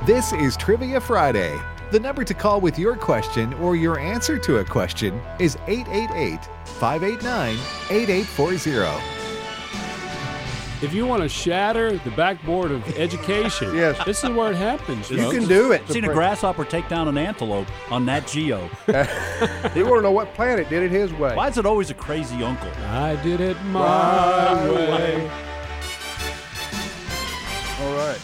This is Trivia Friday. The number to call with your question or your answer to a question is 888-589-8840. If you want to shatter the backboard of education, Yes. this is where it happens. You folks. can do it. I've seen a grasshopper take down an antelope on Nat Geo. You want to know what planet did it his way? Why is it always a crazy uncle? I did it my way. All right.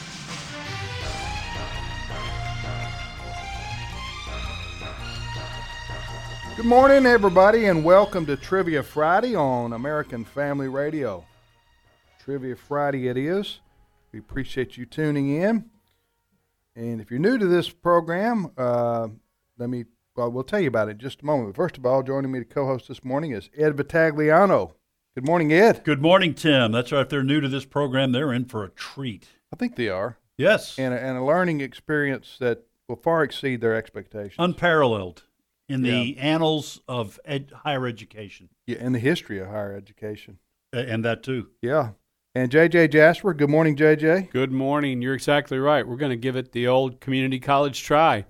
Good morning, everybody, and welcome to Trivia Friday on American Family Radio. Trivia Friday it is. We appreciate you tuning in. And if you're new to this program, we'll tell you about it in just a moment. But first of all, joining me to co-host this morning is Ed Vitagliano. Good morning, Ed. Good morning, Tim. That's right. If they're new to this program, they're in for a treat. I think they are. Yes. And a learning experience that will far exceed their expectations. Unparalleled in the annals of higher education. Yeah, in the history of higher education. And that too. Yeah. And J.J. Jasper. Good morning, J.J. Good morning. You're exactly right. We're going to give it the old community college try.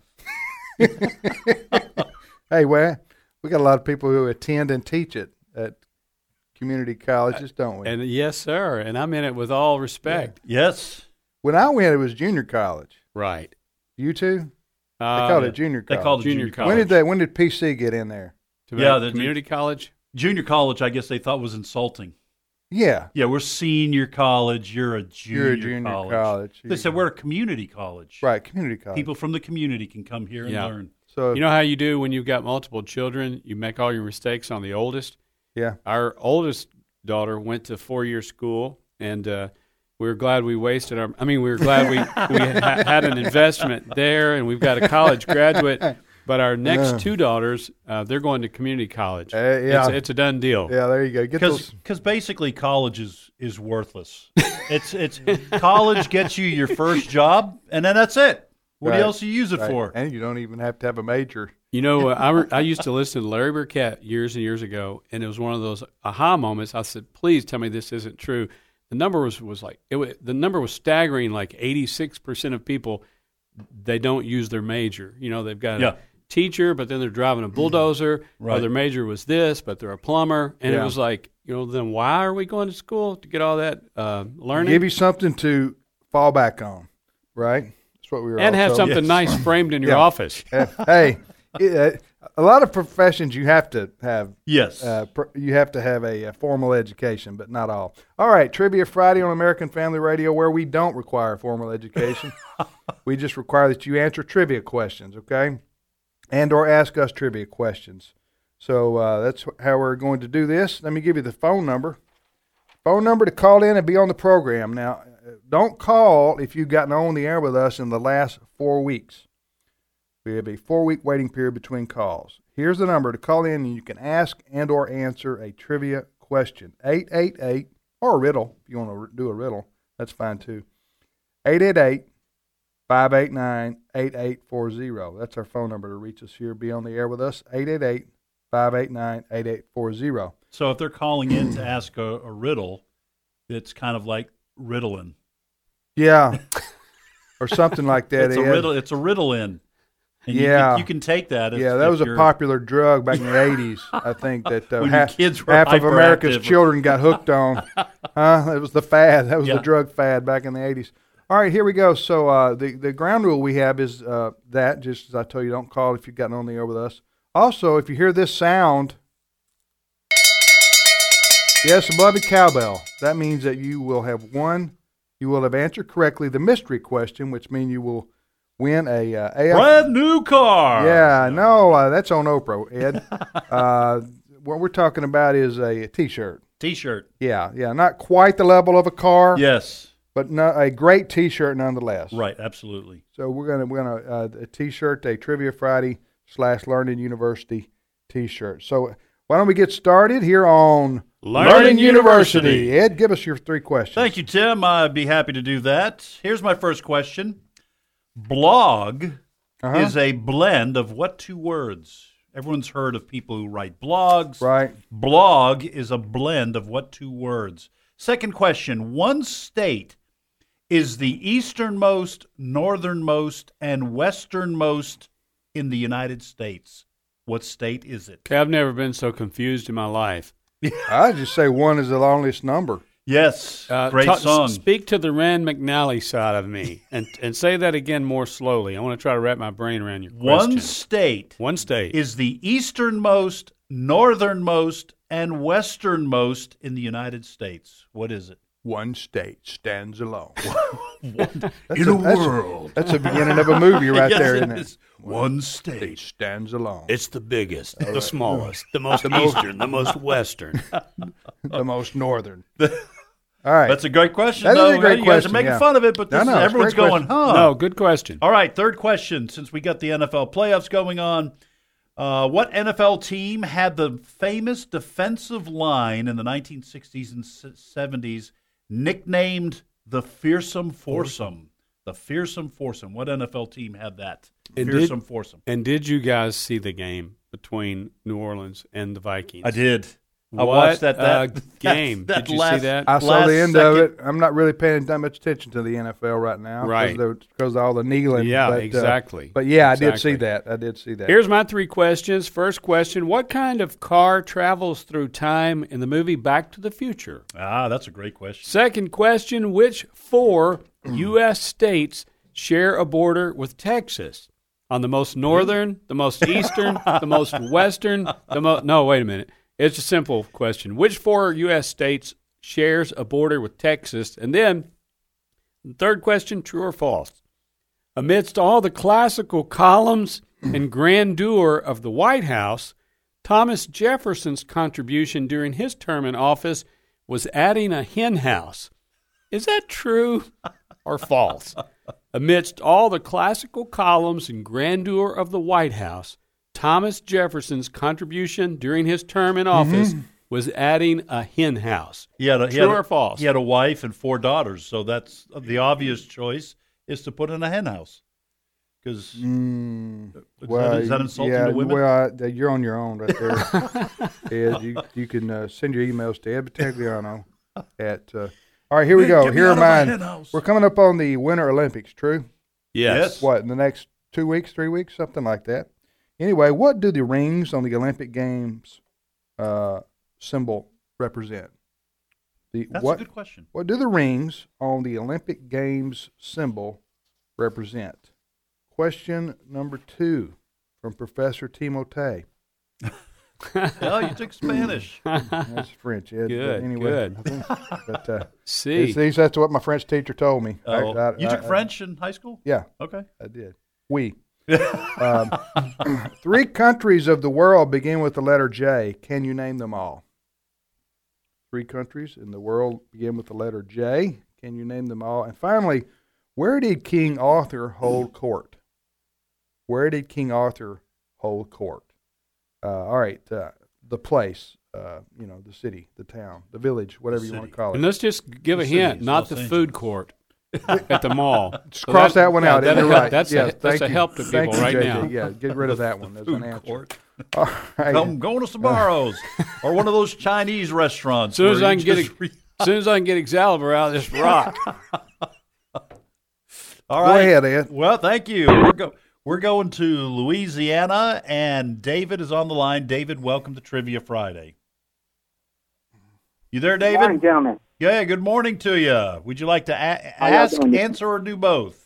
Hey, well, we got a lot of people who attend and teach it at community colleges, don't we? And yes, sir. And I mean it with all respect. Yes. When I went, it was junior college. Right. You too? They called it junior college. They called it Junior junior college. college. When did PC get in there? The community college? Junior college, I guess they thought was insulting. Yeah. Yeah, we're senior college. You're a You're junior, a junior college. They said we're a community college. Right, community college. People from the community can come here and Yeah. learn. So, You know how you do when you've got multiple children? You make all your mistakes on the oldest. yeah. Our oldest daughter went to 4-year school, and we were glad we wasted our. I mean, we were glad we had an investment there, and we've got a college graduate. But our next two daughters, they're going to community college. Yeah. It's a done deal. Yeah, there you go. Get those. Because basically college is worthless. it's college gets you your first job, and then that's it. What Right. else do you use it Right. for? And you don't even have to have a major. You know, I used to listen to Larry Burkett years and years ago, and it was one of those aha moments. I said, "Please tell me this isn't true." The number was the number was staggering. Like 86% of people, they don't use their major. You know, they've got a teacher, but then they're driving a bulldozer. Right. Or their major was this, but they're a plumber. And it was like, you know, then why are we going to school to get all that learning? Give you something to fall back on, right? That's what we were and all have told. something nice framed in your Yeah. office. Hey, a lot of professions you have to have. Yes. You have to have a formal education, but not all. All right, Trivia Friday on American Family Radio, where we don't require formal education. We just require that you answer trivia questions, okay? And or ask us trivia questions. So that's how we're going to do this. Let me give you the phone number. Phone number to call in and be on the program. Now, don't call if you've gotten on the air with us in the last 4 weeks. We have a 4-week waiting period between calls. Here's the number to call in, and you can ask and or answer a trivia question. 888, or a riddle. If you want to do a riddle, that's fine too. 888-589-8840. That's our phone number to reach us here. Be on the air with us. 888-589-8840. So if they're calling in to ask a riddle, it's kind of like riddling. Yeah, or something like that. It's a Ed. riddle. It's a riddle in. And Yeah. you can take that. Yeah, that was a popular drug back in the 80s, I think, that When your kids were half of America's hyperactive. children got hooked on. It was the fad. That was Yeah. the drug fad back in the 80s. All right, here we go. So the ground rule we have is that, just as I told you, don't call if you've gotten on the air with us. Also, if you hear this sound, yes, above the cowbell, that means that you will have answered correctly the mystery question, which means you will win a brand new car. Yeah, no, that's on Oprah, Ed. What we're talking about is a T-shirt. T-shirt. Yeah, not quite the level of a car. Yes. But a great T-shirt nonetheless. Right. Absolutely. So we're gonna a T-shirt, a Trivia Friday / Learning University T-shirt. So why don't we get started here on Learning University. Ed, give us your 3 questions. Thank you, Tim. I'd be happy to do that. Here's my first question. Blog is a blend of what 2 words? Everyone's heard of people who write blogs. Right. Blog is a blend of what 2 words? Second question. One state is the easternmost, northernmost, and westernmost in the United States. What state is it? Okay, I've never been so confused in my life. I just say one is the longest number. Yes, great song. Speak to the Rand McNally side of me and say that again more slowly. I want to try to wrap my brain around your question. One state is the easternmost, northernmost, and westernmost in the United States. What is it? One state stands alone. world. That's the beginning of a movie right Yes, there, it isn't it? is. One state. Stands alone. It's the biggest, the smallest, the most eastern, the most western. The most northern. All right. That's a great question, That is though. a great You guys are question, making yeah. fun of it, but No, no, it's a everyone's great going, question. huh? No, good question. All right, third question. Since we got the NFL playoffs going on, what NFL team had the famous defensive line in the 1960s and 70s nicknamed the Fearsome Foursome? The Fearsome Foursome. What NFL team had that? Fearsome Foursome. And did you guys see the game between New Orleans and the Vikings? I did. I What watched that game. that Did you see last- that? I saw last the end of second. it. I'm not really paying that much attention to the NFL right now. Right. Because of all the kneeling. Yeah, but, exactly. But yeah, I Exactly. did see that. Here's my three questions. First question, what kind of car travels through time in the movie Back to the Future? Ah, that's a great question. Second question, which 4 U.S. states share a border with Texas? On the most northern, the most eastern, the most western, No, wait a minute. It's a simple question. Which 4 U.S. states shares a border with Texas? And then, the third question, true or false? Amidst all the classical columns and grandeur of the White House, Thomas Jefferson's contribution during his term in office was adding a hen house. Is that true or false? Amidst all the classical columns and grandeur of the White House, Thomas Jefferson's contribution during his term in office was adding a hen house. True or false? He had a wife and 4 daughters, so that's the obvious choice is to put in a hen house. Because is that insulting to women? Well, you're on your own right there. Ed, you can send your emails to Ed Battagliano at. All right, here we go. Get me Here out are of my mine. hen house. We're coming up on the Winter Olympics. True. Yes. What in the next 2 weeks, 3 weeks, something like that. Anyway, what do the rings on the Olympic Games symbol represent? That's a good question. What do the rings on the Olympic Games symbol represent? Question number 2 from Professor Timote. Oh, you took Spanish. That's French, Ed. Good, But anyway, good. But See. that's what my French teacher told me. Oh, you took French in high school? Yeah, Okay. I did. We. 3 countries of the world begin with the letter J. Can you name them all? 3 countries in the world begin with the letter J. Can you name them all? And finally, where did King Arthur hold court? Where did King Arthur hold court? All right, the place, the city, the town, the village, whatever you want to call And it. let's just give a The city hint, is not Los the Angeles. food court at the mall. Just cross that one out. that'll You're help. right. That's Yes, that's thank a you. help to Thank people you, right JJ. now. Yeah, get rid of that one as an Food answer. court. All right. I'm going to Sbarro's or one of those Chinese restaurants. As soon as where I you can get just as soon as I can get Excalibur out of this rock. All Go right. ahead, Ed. Well, thank you. We're going to Louisiana, and David is on the line. David, welcome to Trivia Friday. You there, David? Good morning, gentlemen. Yeah, good morning to you. Would you like to How y'all ask, doing? answer, or do both?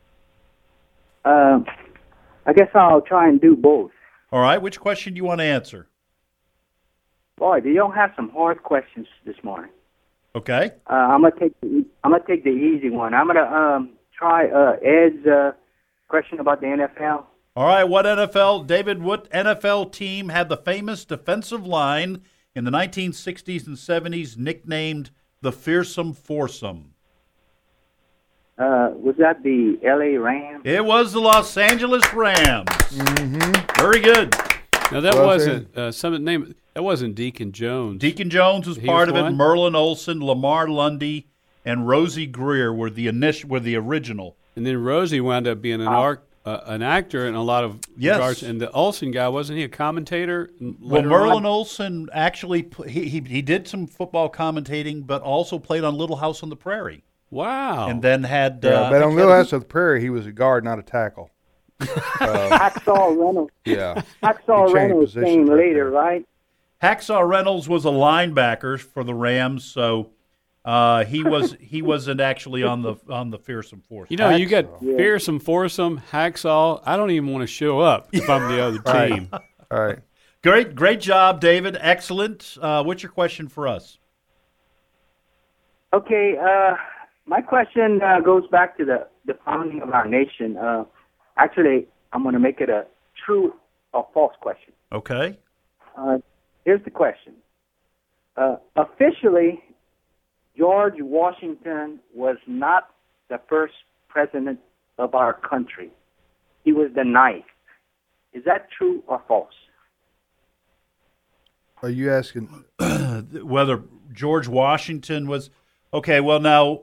I guess I'll try and do both. All right. Which question do you want to answer? Boy, do y'all have some hard questions this morning? Okay. I'm gonna take the easy one. I'm gonna try Ed's question about the NFL. All right. What NFL team had the famous defensive line in the 1960s and 70s nicknamed the Fearsome Foursome? Was that the L.A. Rams? It was the Los Angeles Rams. Mm-hmm. Very good. Now that Well, wasn't that wasn't Deacon Jones. Deacon Jones was He part was of it. one? Merlin Olsen, Lamar Lundy, and Rosie Greer were the original. And then Rosie wound up being an actor in a lot of Yes. regards. And the Olsen guy, wasn't he a commentator? Well, later Merlin on? Olsen actually he did some football commentating, but also played on Little House on the Prairie. Wow. and then had. Yeah, but on Little House of the Prairie, he was a guard, not a tackle. Hacksaw Reynolds. Yeah. Hacksaw He changed Reynolds positions came right later, there. right? Hacksaw Reynolds was a linebacker for the Rams, so he wasn't actually on the fearsome force. You know, you got Hacksaw. fearsome, foursome, hacksaw. I don't even want to show up if I'm the other Right. team. All right. Great job, David. Excellent. What's your question for us? Okay, my question goes back to the founding of our nation. Actually, I'm going to make it a true or false question. Okay. Here's the question. Officially, George Washington was not the first president of our country. He was the ninth. Is that true or false? Are you asking? Whether George Washington was okay. Well, now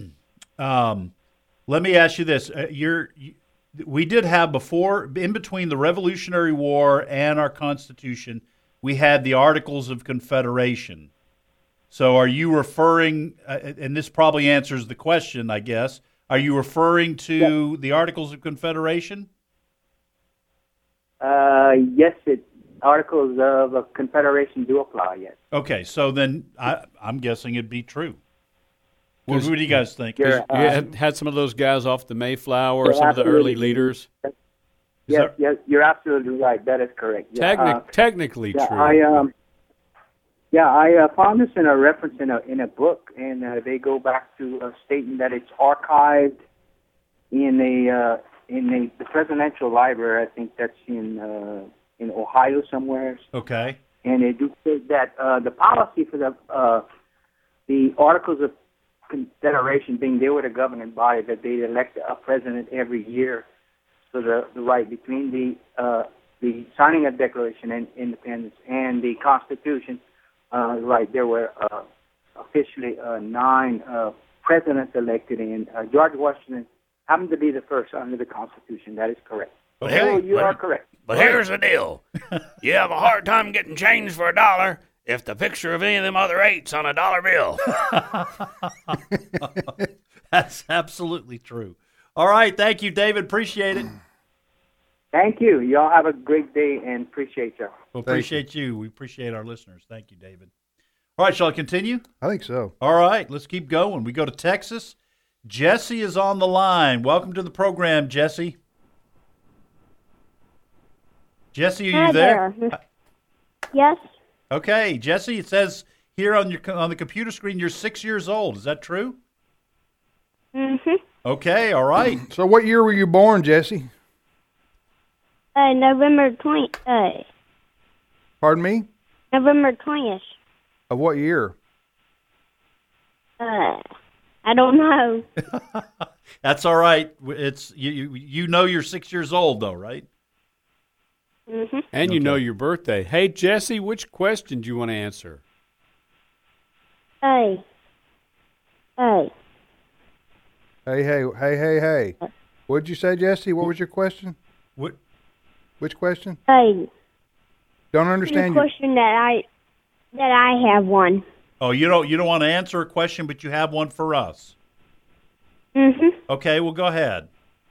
let me ask you this: we did have before, in between the Revolutionary War and our Constitution, we had the Articles of Confederation. So, are you referring? And this probably answers the question, I guess. Are you referring to the Articles of Confederation? Yes, Articles of Confederation do apply, yes. Okay, so then I'm guessing it'd be true. What do you guys think? You're, You had some of those guys off the Mayflower, You're some of the early absolutely- leaders. yes, you're absolutely right. That is correct. Yeah, Technically yeah, true. I found this in a reference in a book, and they go back to a statement that it's archived in the presidential library. I think that's in Ohio somewhere. Okay. And they do say that the policy for the Articles of Confederation, being they were the governing body, that they elect a president every year. So the right between the signing of Declaration of Independence and the Constitution, right, there were officially 9 presidents elected, and George Washington happened to be the first under the Constitution. That is correct. Okay. So you are correct. But here's the deal. You have a hard time getting change for $1 if the picture of any of them other 8's on a dollar bill. That's absolutely true. All right. Thank you, David. Appreciate it. Thank you. Y'all have a great day and appreciate y'all. Well, appreciate you. We appreciate our listeners. Thank you, David. All right. Shall I continue? I think so. All right. Let's keep going. We go to Texas. Jesse is on the line. Welcome to the program, Jesse. Jesse, are you Hi there? Yes. Okay, Jesse. It says here on the computer screen you're 6 years old. Is that true? Mhm. Okay. All right. So, what year were you born, Jesse? November 20. Pardon me? November 20th. Of what year? I don't know. That's all right. It's you know you're 6 years old though, right? Mhm. And you know your birthday. Hey, Jesse, which question do you want to answer? Hey. Hey. What'd you say, Jesse? What was your question? What? Which question? Hey. Don't The understand you. question that I have one. Oh, you don't want to answer a question, but you have one for us. Mhm. Okay, well go ahead.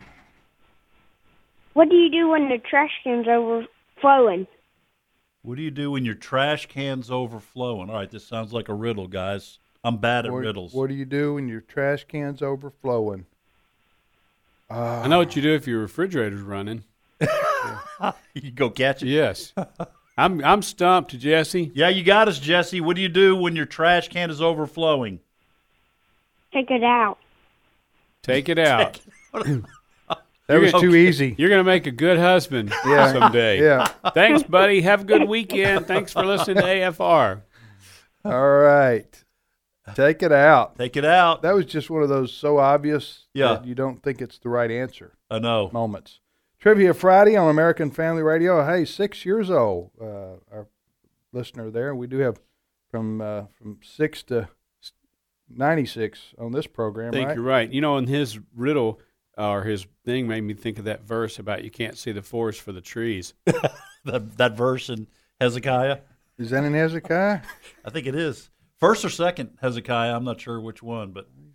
What do you do when the trash can's overflowing? What do you do when your trash can's overflowing? All right, this sounds like a riddle, guys. I'm bad at riddles. What do you do when your trash can's overflowing? I know what you do if your refrigerator's running. You go catch it. Yes. I'm stumped, Jesse. Yeah, you got us, Jesse. What do you do when your trash can is overflowing? Take it out. Take it out. That was too easy. You're going to make a good husband someday. Yeah. Thanks, buddy. Have a good weekend. Thanks for listening to AFR. All right. Take it out. Take it out. That was just one of those so obvious Yeah. that you don't think it's the right answer I know. moments. Trivia Friday on American Family Radio. Hey, 6 years old, our listener there. We do have from 6 to 96 on this program, I think right? you're right. You know, in his riddle or his thing made me think of that verse about you can't see the forest for the trees. That verse in Hezekiah. Is that in Hezekiah? I think it is. First or second Hezekiah. I'm not sure which one, but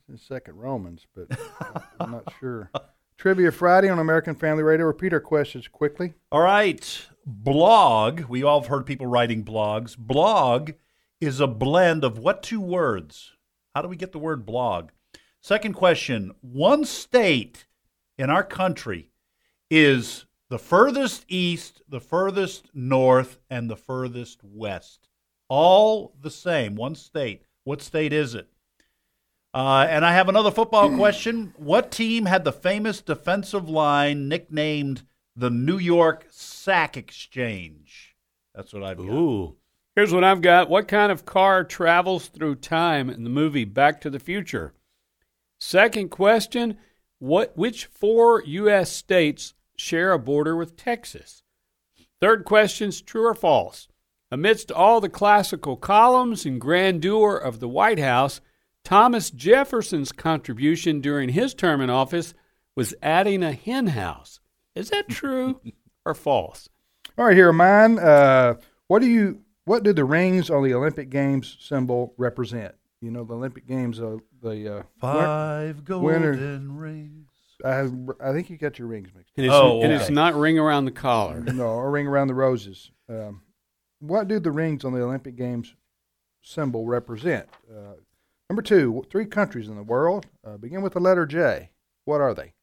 second Romans, but I'm not sure. Trivia Friday on American Family Radio. Repeat our questions quickly. All right. Blog. We all have heard people writing blogs. Blog is a blend of what two words? How do we get the word blog? Second question. One state in our country is the furthest east, the furthest north, and the furthest west. All the same. One state. What state is it? And I have another football question. What team had the famous defensive line nicknamed the New York Sack Exchange? That's what I've got. Ooh. Here's what I've got. What kind of car travels through time in the movie Back to the Future? Second question, which 4 U.S. states share a border with Texas? Third question's true or false? Amidst all the classical columns and grandeur of the White House, Thomas Jefferson's contribution during his term in office was adding a hen house. Is that true or false? All right, here are mine. What do the rings on the Olympic Games symbol represent? You know, the Olympic Games are the 5 golden rings. I think you got your rings mixed. And up. It's not ring around the collar. No, or ring around the roses. What do the rings on the Olympic Games symbol represent? Number 2, 3 countries in the world begin with the letter J. What are they?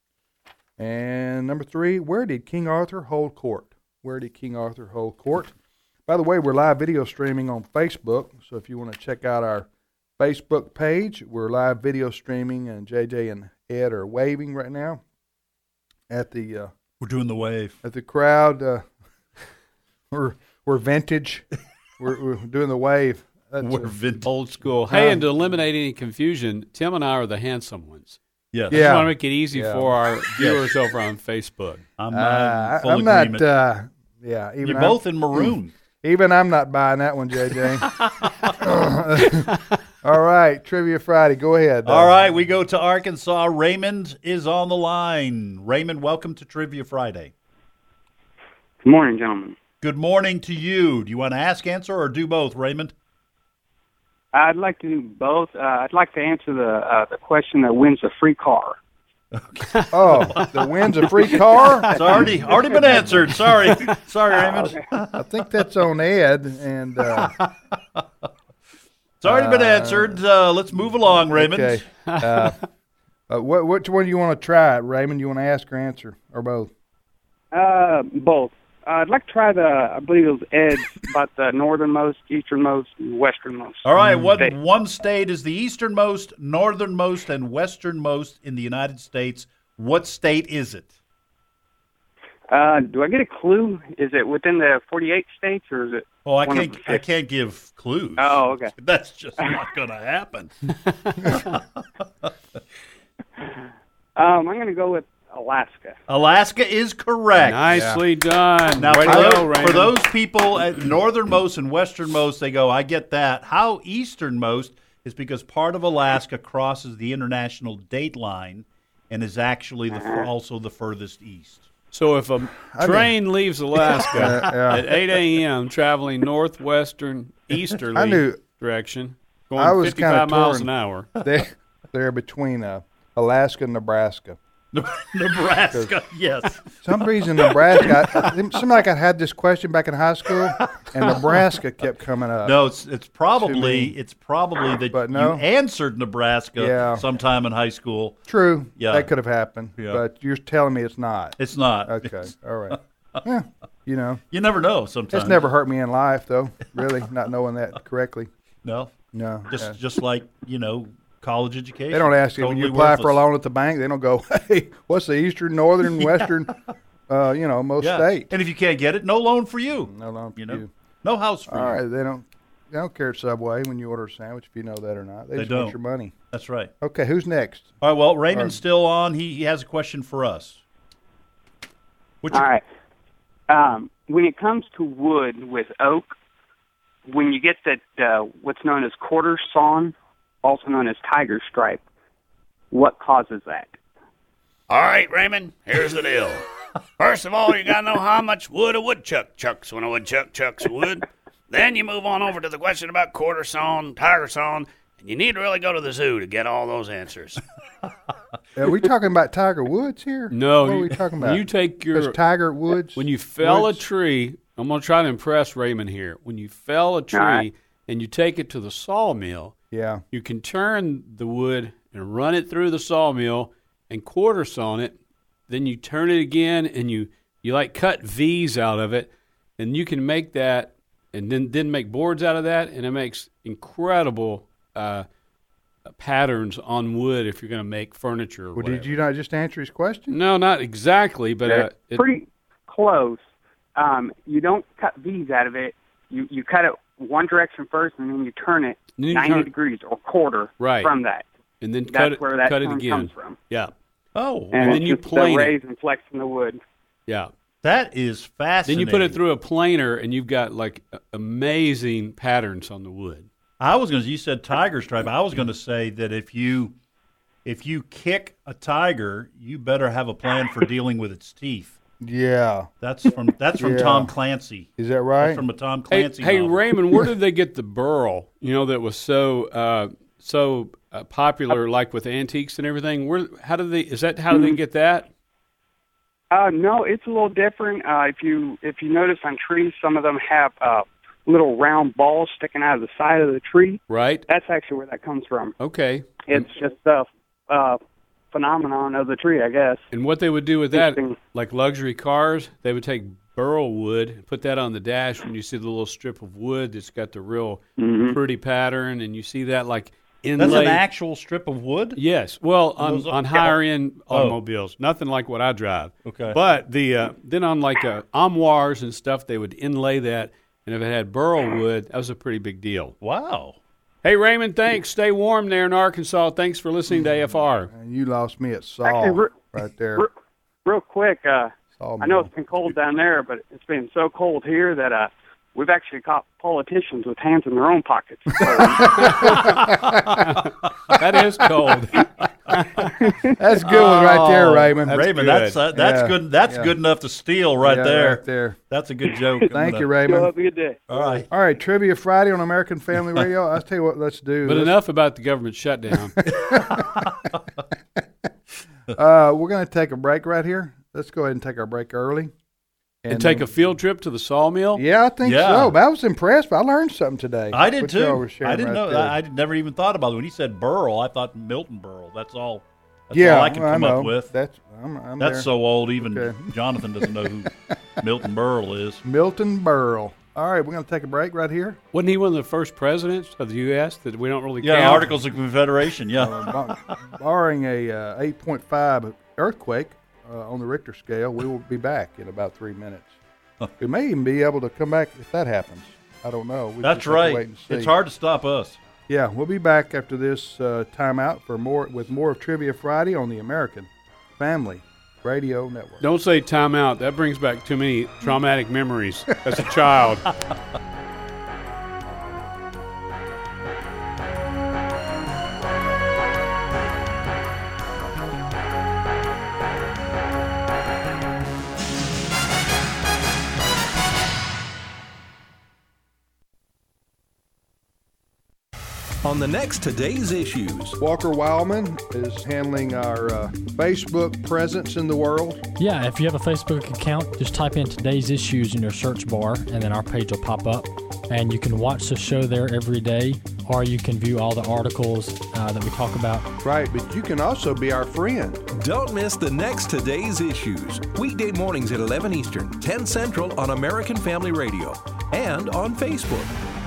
And number 3, where did King Arthur hold court? Where did King Arthur hold court? By the way, we're live video streaming on Facebook, so if you want to check out our Facebook page, we're live video streaming, and JJ and Ed are waving right now at the. We're doing the wave at the crowd. We're vintage. we're doing the wave. We're old school. Hey, and to eliminate any confusion, Tim and I are the handsome ones. Yes. I just want to make it easy for our viewers over on Facebook. I'm I'm agreement. not. Even you're both in maroon. Even I'm not buying that one, JJ. All right, Trivia Friday. Go ahead. All right, we go to Arkansas. Raymond is on the line. Raymond, welcome to Trivia Friday. Good morning, gentlemen. Good morning to you. Do you want to ask, answer, or do both, Raymond? I'd like to do both. I'd like to answer the question that wins a free car. Okay. Oh, that wins a free car? It's already been answered. Sorry, Raymond. Okay. I think that's on Ed. And it's already been answered. Let's move along, Raymond. Okay. Which one do you want to try, Raymond? You want to ask or answer, or both? Both. I'd like to try I believe it was Ed's, about the northernmost, easternmost, and westernmost. All right, one state is the easternmost, northernmost, and westernmost in the United States. What state is it? Do I get a clue? Is it within the 48 states, or is it? Oh, I can't give clues. Oh, okay. That's just not going to happen. I'm going to go with Alaska. Alaska is correct. Nicely done. Now, Raymond. for those people at northernmost and westernmost, they go, I get that. How easternmost is because part of Alaska crosses the international date line and is actually also the furthest east. So if a train leaves Alaska at 8 a.m. traveling northwestern easterly direction, going 55 miles an hour. They're between Alaska and Nebraska. Nebraska, yes. Some reason Nebraska. It seemed like I had this question back in high school, and Nebraska kept coming up. No, it's probably that you answered Nebraska sometime in high school. True, that could have happened. Yeah. But you're telling me it's not. It's not. Okay, all right. Yeah, you never know. Sometimes it's never hurt me in life, though. Really, not knowing that correctly. No. Just like college education. They don't ask you when you apply for a loan at the bank. They don't go, "Hey, what's the eastern, northern, western, most state?" And if you can't get it, no loan for you. No loan for you. No house for you. All right, they don't care at Subway when you order a sandwich, if you know that or not. They just want your money. That's right. Okay, who's next? All right. Well, Raymond's still on. He has a question for us. All right. When it comes to wood with oak, when you get that what's known as quarter sawn, also known as tiger stripe, what causes that? All right, Raymond, here's the deal. First of all, you got to know how much wood a woodchuck chucks when a woodchuck chucks wood. Then you move on over to the question about quarter sawn, tiger sawn, And you need to really go to the zoo to get all those answers. Are we talking about Tiger Woods here? No, What are we talking about? You take your There's Tiger Woods. when you fell Woods? a tree. I'm going to try to impress Raymond here. When you fell a tree right. and you take it to the sawmill, Yeah. you can turn the wood and run it through the sawmill and quarter saw it. Then you turn it again and you like cut V's out of it, and you can make that and then make boards out of that, and it makes incredible patterns on wood if you're going to make furniture. Or Well, whatever. did you not just answer his question? No, not exactly, but Pretty close. You don't cut V's out of it. You cut it one direction first, and then you turn it Then you 90 turn- degrees or quarter Right. from that. and then That's where that cut it term again. comes from. Yeah, Oh, And then it's you just plane the it. raise and flex in the wood. yeah. that is Then fascinating. you put it through a planer, and you've got like amazing patterns on the wood. You said tiger stripe. I was going to say that if you kick a tiger, you better have a plan for dealing with its teeth. Yeah. That's from Yeah. Tom Clancy. Is that right? That's from a Tom Hey, Clancy hey novel. Raymond, where did they get the burl? That was so popular, like with antiques and everything. How do they get that? No, it's a little different. If you notice on trees, some of them have little round balls sticking out of the side of the tree. Right. That's actually where that comes from. Okay. It's just a phenomenon of the tree, I guess. And what they would do with that, Interesting. like luxury cars, they would take burl wood and put that on the dash. When you see the little strip of wood that's got the real pretty pattern, and you see that like inlay. That's an actual strip of wood? Yes. Well, Those on are- higher end automobiles, nothing like what I drive. Okay. But then on like armoires and stuff, they would inlay that, and if it had burl wood, that was a pretty big deal. Wow. Hey Raymond, thanks. Stay warm there in Arkansas. Thanks for listening to AFR. And you lost me at Saul Actually, right there. Real quick, Saul I know Mill. it's been cold down there, but it's been so cold here that we've actually caught politicians with hands in their own pockets. That is cold. That's a good one right there, Raymond. Raymond, good. that's Yeah. good. That's Yeah. good enough to steal right Yeah, there. right there. That's a good joke. Thank you, So Raymond. have a good day. All right. All right, Trivia Friday on American Family Radio. I'll tell you what, let's do. But Let's- enough about the government shutdown. we're going to take a break right here. Let's go ahead and take our break early. And take a field trip to the sawmill? Yeah, I think Yeah. so. But I was impressed. I learned something today. I did What y'all too. were sharing I didn't right know. there. I never even thought about it. When he said Burl, I thought Milton Berle. That's all. That's yeah, all I could come know. up with. I'm That's there. so old. Even Okay. Jonathan doesn't know who Milton Berle is. Milton Berle. All right, we're going to take a break right here. Wasn't he one of the first presidents of the U.S. that we don't really Yeah, count? Articles of Confederation. Yeah. Barring a 8.5 earthquake on the Richter scale, we will be back in about 3 minutes. We may even be able to come back if that happens. I don't know. We That's just have to right. wait and see. It's hard to stop us. Yeah, we'll be back after this timeout for more of Trivia Friday on the American Family Radio Network. Don't say time out. That brings back too many traumatic memories as a child. On the next Today's Issues. Walker Wildman is handling our Facebook presence in the world. Yeah, if you have a Facebook account, just type in Today's Issues in your search bar, and then our page will pop up. And you can watch the show there every day, or you can view all the articles that we talk about. Right, but you can also be our friend. Don't miss the next Today's Issues. Weekday mornings at 11 Eastern, 10 Central on American Family Radio and on Facebook.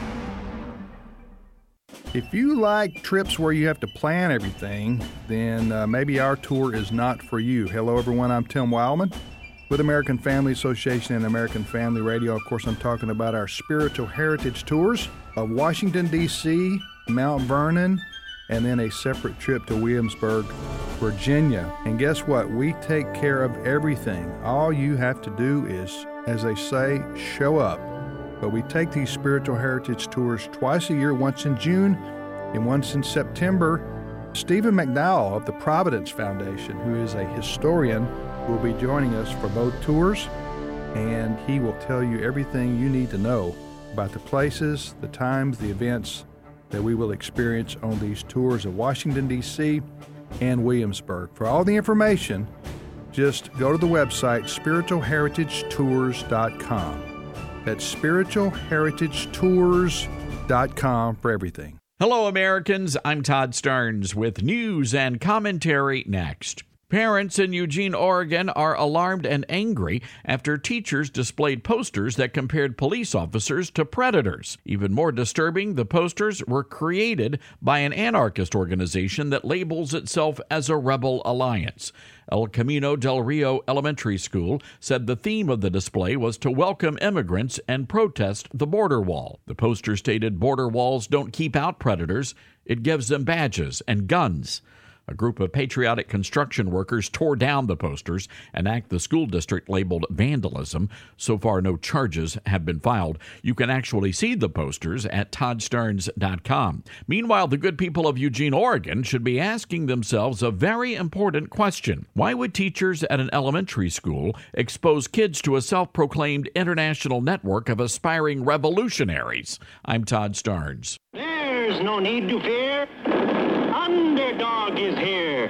If you like trips where you have to plan everything, then maybe our tour is not for you. Hello, everyone. I'm Tim Wildman with American Family Association and American Family Radio. Of course, I'm talking about our spiritual heritage tours of Washington, D.C., Mount Vernon, and then a separate trip to Williamsburg, Virginia. And guess what? We take care of everything. All you have to do is, as they say, show up. But we take these spiritual heritage tours twice a year, once in June and once in September. Stephen McDowell of the Providence Foundation, who is a historian, will be joining us for both tours, and he will tell you everything you need to know about the places, the times, the events that we will experience on these tours of Washington, D.C. and Williamsburg. For all the information, just go to the website spiritualheritagetours.com. That's spiritualheritagetours.com for everything. Hello, Americans. I'm Todd Stearns with news and commentary next. Parents in Eugene, Oregon are alarmed and angry after teachers displayed posters that compared police officers to predators. Even more disturbing, the posters were created by an anarchist organization that labels itself as a rebel alliance. El Camino del Rio Elementary School said the theme of the display was to welcome immigrants and protest the border wall. The poster stated border walls don't keep out predators, it gives them badges and guns. A group of patriotic construction workers tore down the posters, an act the school district labeled vandalism. So far, no charges have been filed. You can actually see the posters at ToddStearns.com. Meanwhile, the good people of Eugene, Oregon should be asking themselves a very important question. Why would teachers at an elementary school expose kids to a self-proclaimed international network of aspiring revolutionaries? I'm Todd Stearns. There's no need to fear. Underdog is here.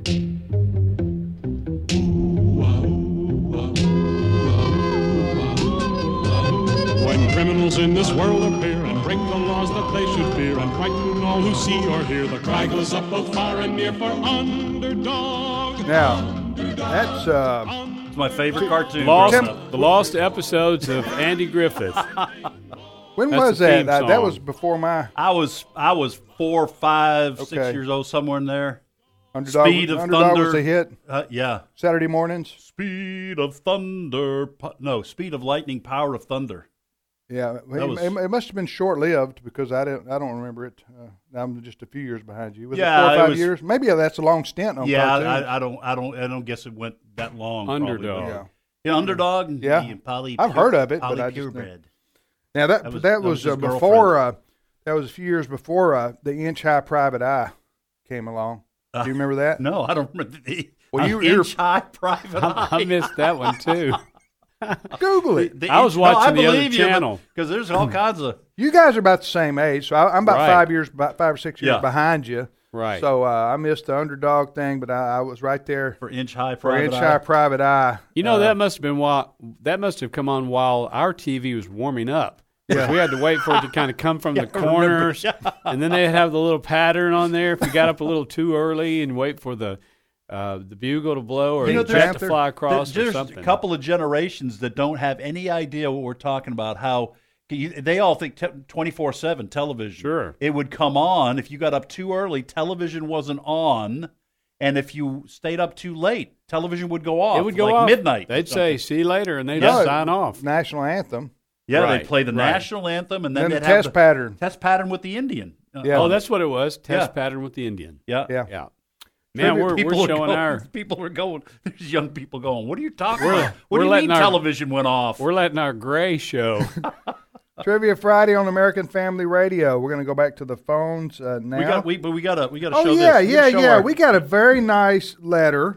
When criminals in this world appear and break the laws that they should fear and frighten all who see or hear, the cry goes up both far and near for underdog. Now, that's it's my favorite cartoon. The lost episodes of Andy Griffith. When That's was the that? theme That song. was before my... I was 4, 5, 6 Okay. years old, somewhere in there. Underdog, Speed of Underdog Thunder was a hit. Yeah. Saturday mornings. Speed of Thunder. No, Speed of Lightning, Power of Thunder. Yeah, was- it must have been short-lived because I don't remember it. I'm just a few years behind you. Was Yeah, it 4 or it 5 was- years? Maybe that's a long stint on Yeah, cartoon. I don't guess it went that long. probably. Underdog. Yeah, Underdog. Yeah. and Polly I've heard of it, Polly but I just Purebred. Now that That was was his before. That was a few years before the Inch High Private Eye came along. Do you remember that? No, I don't remember the Well, you're Inch High Private Eye. I missed that one too. Google it. I was watching the other channel. because there's all kinds of. You guys are about the same age, so I'm about Right. 5 or 6 years Yeah. behind you. Right. So I missed the Underdog thing, but I was right there For Inch High for Private Inch Eye. High Private Eye. You know, that must have been that must have come on while our TV was warming up. Yeah. We had to wait for it to kind of come from the I remember. corners, and then they'd have the little pattern on there. If you got up a little too early and wait for the bugle to blow or You know, the jet to Panther- fly across or There's something. a couple of generations that don't have any idea what we're talking about. How they all think 24/7 television. Sure. It would come on if you got up too early. Television wasn't on, and if you stayed up too late, television would go off. It would go like off midnight. They'd say, "See you later," and they'd No, sign off. National anthem. Yeah, Right, they'd play the right. national anthem, and then Then the they'd have test pattern. Test pattern with the Indian. Yeah. Oh, that's what it was. Test Yeah. pattern with the Indian. Yeah. Yeah. Yeah. Man, we're People are showing going, our People are going. There's young people going. What are you talking We're- about? What we're do you mean letting our- television went off? we're letting our gray show. Trivia Friday on American Family Radio. We're going to go back to the phones now. We gotta Oh show yeah, this. We yeah, gotta show yeah. our- We got a very nice letter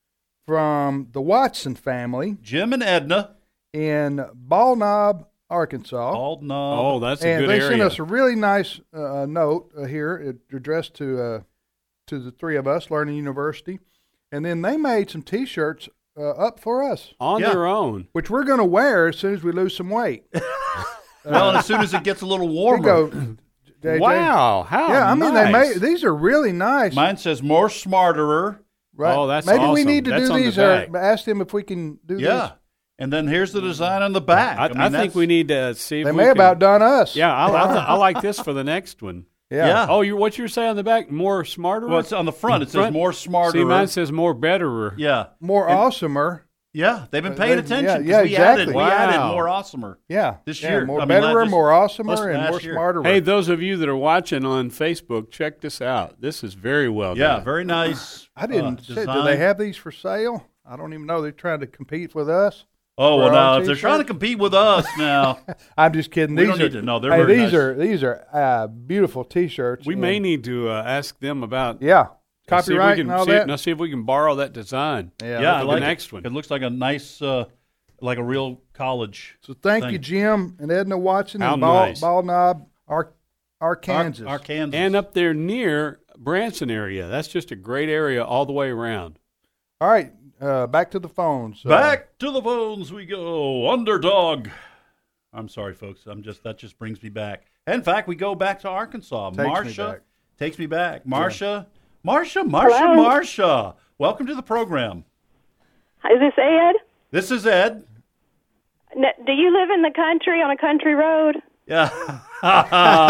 from the Watson family Jim and Edna. in Bald Knob, Arkansas. Bald Knob. Oh, that's a And good they area. sent us a really nice note here addressed to the three of us, Learning University. And then they made some T-shirts up for us, on their own. which we're going to wear as soon as we lose some weight. Well, and as soon as it gets a little Here you warmer. go, JJ. Wow, how Yeah, I mean, nice. these are really nice. Mine says more smarterer. Right. Oh, that's Maybe we awesome. need to That's do on the these. back. Ask them if we can do Yeah. this. And then here's the design on the back. I mean, think that's- we need to see if They we may can, have outdone us. Yeah, I like this for the next one. Yeah. Oh, what you're saying on the back? More smarter? Well, it's on the front. It says more smarter. See, mine says more betterer. Yeah. More awesomer. Yeah, they've been paying attention. Yeah, 'cause yeah, we exactly. added Wow. more awesomer. Yeah. This Yeah, year. more I mean, betterer, just- more awesomer, less than and more last year. smarter. Hey, those of you that are watching on Facebook, check this out. This is very well Yeah, done. very nice. I didn't say, do design. they have these for sale? I don't even know. They're trying to compete with us. Oh, for well, our now, if they're t-shirts? trying to compete with us now. I'm just kidding. We These don't are, need to know. They're hey, very these nice. these are beautiful T-shirts. We may need to ask them about Yeah. see if we Copyright can and all see, that. Now see if we can borrow that design. Yeah, I for like the next one. It looks like a nice, like a real college. So thank thing. you, Jim and Edna Watson How and nice. Bald Knob, Arkansas. Arkansas. And up there near Branson area. That's just a great area all the way around. All right, back to the phones. Back to the phones we go. Underdog. I'm sorry, folks. That just brings me back. In fact, we go back to Arkansas. Marsha takes me back. Marsha. Welcome to the program. Is this Ed? This is Ed. Do you live in the country on a country road? Yeah. All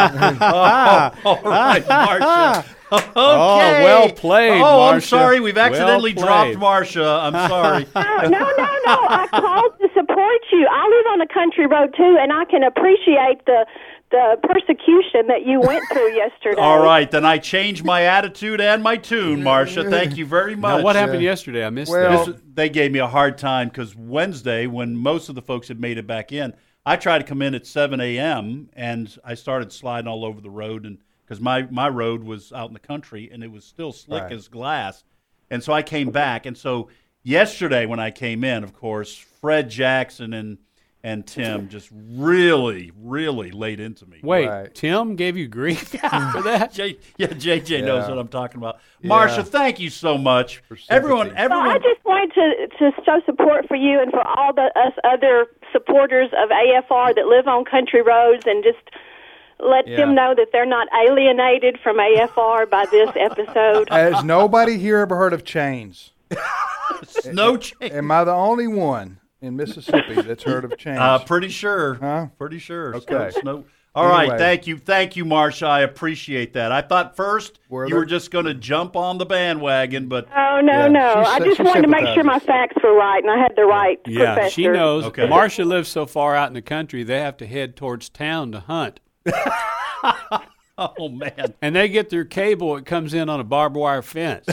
right, Marsha. Okay. Oh, well played, Oh, I'm Marsha. sorry. We've accidentally Well dropped played. Marsha. I'm sorry. No. I called to support you. I live on a country road, too, and I can appreciate the persecution that you went through yesterday. All right, then I changed my attitude and my tune, Marsha. Thank you very much. Now, what happened yesterday? I missed Well, that. they gave me a hard time because Wednesday, when most of the folks had made it back in, I tried to come in at 7 a.m., and I started sliding all over the road, and because my road was out in the country, and it was still slick as glass. And so I came back. And so yesterday when I came in, of course, Fred Jackson and Tim just really, really laid into me. Wait, Tim gave you grief for that? JJ knows what I'm talking about. Marsha, thank you so much. Everyone. Well, I just wanted to show support for you and for all us other supporters of AFR that live on country roads, and just let them know that they're not alienated from AFR by this episode. Has nobody here ever heard of chains? No chains. Am I the only one in Mississippi that's heard of chains? Pretty sure. Huh? Pretty sure. Okay. All right. Anyway. Thank you, Marsha. I appreciate that. I thought first you were just going to jump on the bandwagon, but Oh, no. I just wanted to make sure my facts were right, and I had the right Yeah, professor. she knows. Okay. Marsha lives so far out in the country, they have to head towards town to hunt. Oh, man. And they get their cable. It comes in on a barbed wire fence.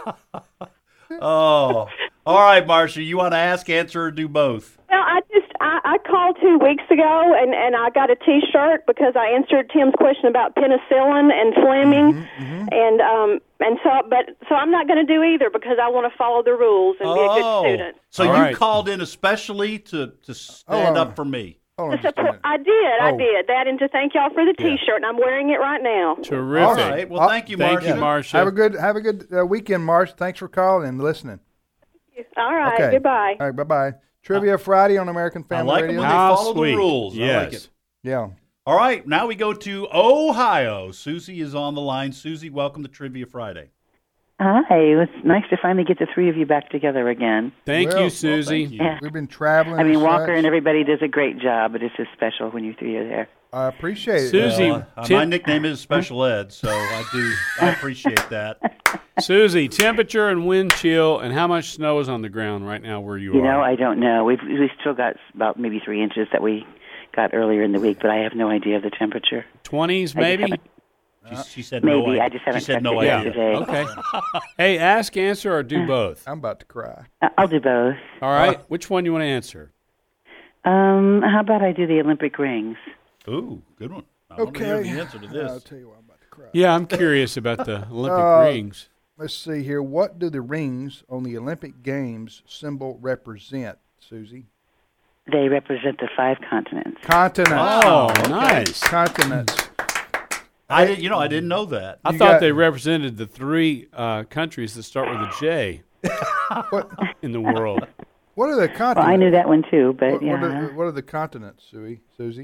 Oh. All right, Marsha. You want to ask, answer, or do both? Well, I called 2 weeks ago, and I got a T-shirt because I answered Tim's question about penicillin and Fleming, and so I'm not going to do either because I want to follow the rules and be a good student. So you called in especially to stand up for me. I did that, and to thank y'all for the T-shirt, and I'm wearing it right now. Terrific. All right. Well, thank you, Marsha. Thank you, Marsha. Have a good weekend, Marsha. Thanks for calling and listening. All right, Okay. goodbye. All right, bye-bye. Trivia Friday on American Family like Radio. them when they follow the rules. I like it. Yeah. All right, now we go to Ohio. Susie is on the line. Susie, welcome to Trivia Friday. Hi, it's nice to finally get the three of you back together again. Thank you, Susie. Yeah. We've been traveling. I mean, and Walker such. and everybody does a great job, but it's just special when you three are there. I appreciate it. Susie, my nickname is Special Ed, so I appreciate that. Susie, temperature and wind chill, and how much snow is on the ground right now where you are? You know, I don't know. We've still got about maybe 3 inches that we got earlier in the week, but I have no idea of the temperature. 20s, maybe? She said maybe. no idea. I just haven't She said checked no it idea. yesterday. Okay. Hey, ask, answer, or do both. I'm about to cry. I'll do both. All right. Which one do you want to answer? How about I do the Olympic rings? Ooh, good one. I want to hear the answer to this. I'll tell you what, I'm about to cry. Yeah, I'm curious about the Olympic rings. Let's see here. What do the rings on the Olympic Games symbol represent, Susie? They represent the 5 continents. Continents. Oh, nice. Continents. I didn't know that. I thought they represented the 3 countries that start with a J in the world. What are the continents? Well, I knew that one too, but what, yeah. what are the continents, Susie?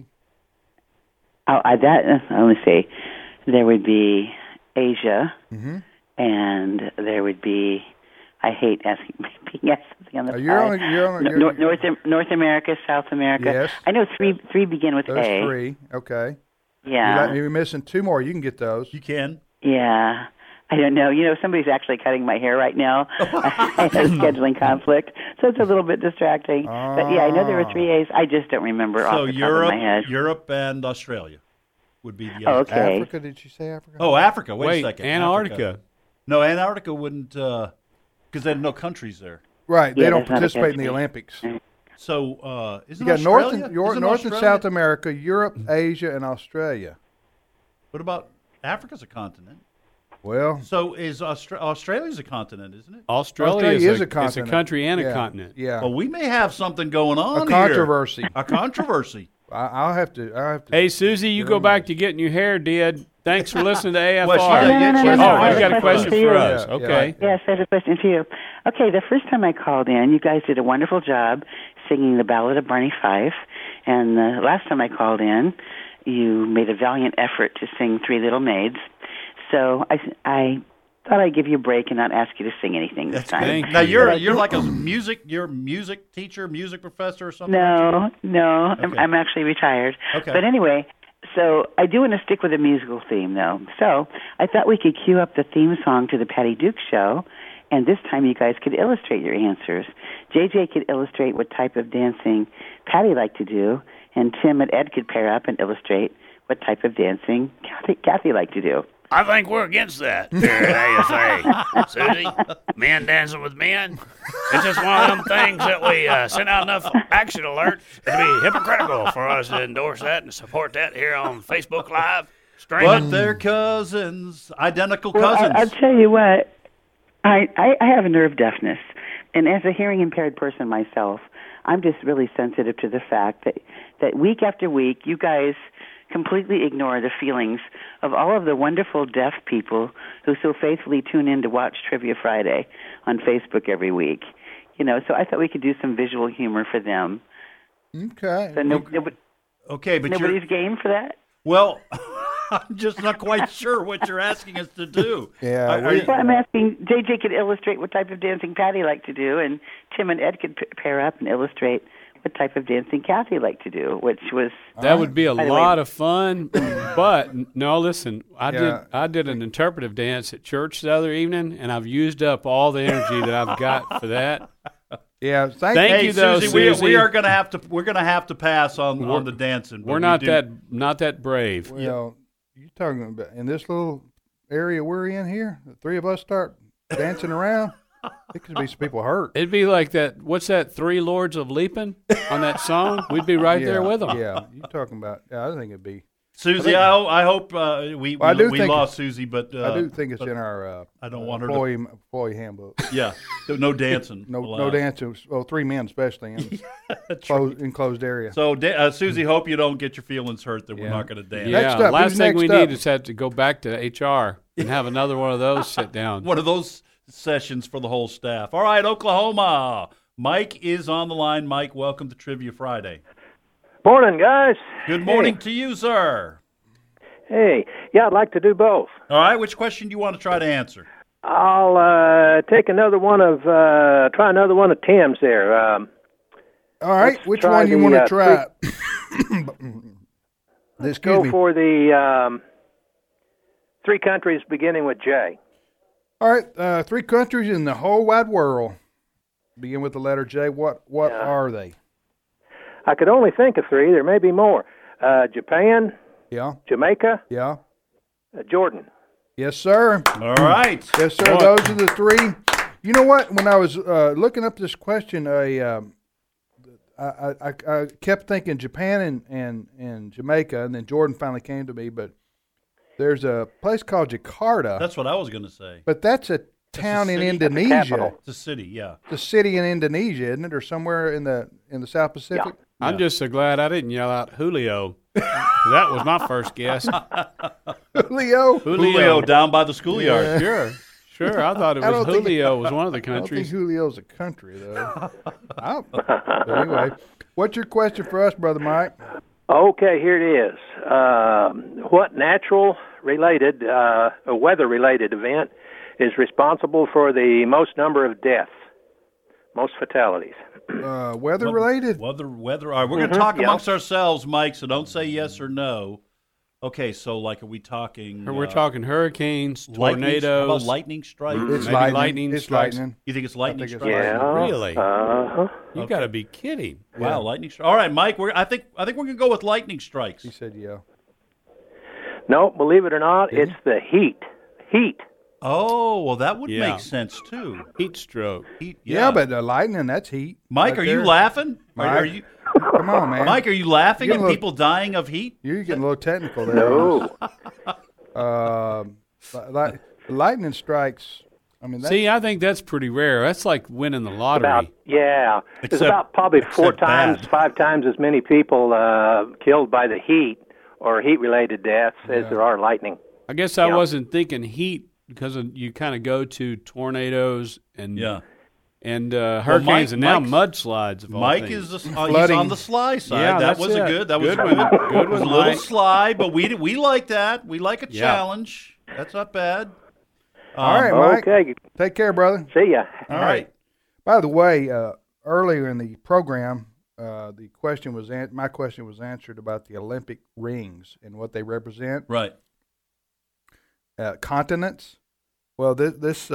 Let me see. There would be Asia, Mm-hmm. and there would be. I hate being asked something on the you're North America, South America. Yes. I know three begin with Those A. 3. Okay. Yeah. You're missing 2 more. You can get those. You can. Yeah. I don't know. You know, somebody's actually cutting my hair right now. I have a scheduling conflict, so it's a little bit distracting. But yeah, I know there were 3 A's. I just don't remember off the top of my head. Europe, and Australia would be the A's. Okay. Africa? Did you say Africa? Oh, Africa. Wait a second. Antarctica. Africa. No, Antarctica wouldn't, because they had no countries there. Right. Yeah, they don't that's not a participate in the country. Olympics. So, isn't You got Australia? North and Australia? South America, Europe, Asia, and Australia. What about Africa's a continent? Well, so is Australia's a continent, isn't it? Australia is a continent. It's a country and a Yeah. continent. Yeah. Well, we may have something going on A controversy. here. A controversy. I'll have to. Hey, Susie, you go back to getting your hair did. Thanks for listening to AFR. No. You got a question for us. Okay. Yes, I have a question for you. Okay, the first time I called in, you guys did a wonderful job singing the Ballad of Barney Fife. And the last time I called in, you made a valiant effort to sing Three Little Maids. So I thought I'd give you a break and not ask you to sing anything this time. Now you're like a music teacher, music professor or something? No, Okay. I'm actually retired. Okay. But anyway, so I do want to stick with a musical theme, though. So I thought we could cue up the theme song to the Patty Duke Show, and this time you guys could illustrate your answers. JJ could illustrate what type of dancing Patty liked to do, and Tim and Ed could pair up and illustrate what type of dancing Kathy liked to do. I think we're against that here at AFA. Susie, men dancing with men. It's just one of them things that we send out enough action alerts to be hypocritical for us to endorse that and support that here on Facebook Live. Streaming. But they're cousins, identical Well, cousins. I'll tell you what, I have a nerve deafness, and as a hearing impaired person myself, I'm just really sensitive to the fact that week after week, you guys completely ignore the feelings of all of the wonderful deaf people who so faithfully tune in to watch Trivia Friday on Facebook every week. So I thought we could do some visual humor for them. Okay. So okay, but nobody's game for that? Well, I'm just not quite sure what you're asking us to do. Yeah. I'm asking, JJ could illustrate what type of dancing Patty liked to do, and Tim and Ed could pair up and illustrate what type of dancing Kathy liked to do, which was... That would be a lot of fun, but no, listen, I did an interpretive dance at church the other evening, and I've used up all the energy that I've got for that. Yeah, thank you, though, Susie. We are going to have to. We're going to have to pass on the dancing. We're not that brave. Well, you're talking about in this little area we're in here. The three of us start dancing around. It could be some people hurt. It'd be like that. What's that? Three Lords of Leaping on that song. We'd be right there with them. Yeah, you're talking about. Yeah, I think it'd be. Susie, I hope we lost Susie, but I do think it's in our I don't want her employee handbook. Yeah, no dancing. no dancing. Well, three men especially in enclosed area. So Susie, hope you don't get your feelings hurt that we're not going to dance. Yeah, last thing we need is have to go back to HR and have another one of those sit down. One of those sessions for the whole staff. All right, Oklahoma. Mike is on the line. Mike, welcome to Trivia Friday. Morning, guys. Good morning to you, sir. Hey, yeah, I'd like to do both. All right, which question do you want to try to answer? I'll take another one of Tim's there. All right, which one do you want to try? Let's go for the three countries beginning with J. All right, three countries in the whole wide world begin with the letter J. What are they? I could only think of three. There may be more. Japan. Yeah. Jamaica. Yeah. Jordan. Yes, sir. All right. Yes, sir. Boy. Those are the three. You know what? When I was looking up this question, I kept thinking Japan and Jamaica, and then Jordan finally came to me. But there's a place called Jakarta. That's what I was going to say. But that's a town in Indonesia. It's a city, yeah. It's a city in Indonesia, isn't it, or somewhere in the South Pacific? Yeah. I'm just so glad I didn't yell out Julio. That was my first guess. Julio down by the schoolyard. Yeah. Sure. I thought it was Julio was one of the countries. I don't think Julio's a country, though. Anyway, what's your question for us, Brother Mike? Okay, here it is. What natural-related, weather-related event is responsible for the most number of deaths, most fatalities? Weather-related? Weather. All right, we're going to talk amongst ourselves, Mike, so don't say yes or no. Okay, so are we talking... We're talking hurricanes, tornadoes. How about lightning strikes? It's lightning strikes. You think it's lightning strikes? Yeah. Really? Uh-huh. You got to be kidding. Wow, lightning strikes. All right, Mike, I think we're going to go with lightning strikes. He said yeah. No, believe it or not, it's the heat. Heat. Oh, well, that would make sense, too. Heat stroke. Heat, yeah, but lightning, that's heat. Mike, right are you laughing? Mike, are you? Come on, man. Mike, are you laughing at people dying of heat? You're getting a little technical there. No. Lightning strikes. I mean, See, I think that's pretty rare. That's like winning the lottery. It's about probably 5 times as many people killed by the heat or heat-related deaths as there are lightning. I guess I wasn't thinking heat because you kind of go to tornadoes and hurricanes and now mudslides. Of all Mike things. is he's on the sly side. Yeah, that was it. That was Good one. It was a little Mike. sly, but we like that. We like a challenge. That's not bad. All right, Mike. Okay. Take care, brother. See ya. All right. By the way, earlier in the program, the question was my question was answered about the Olympic rings and what they represent. Right. Continents. Well, there's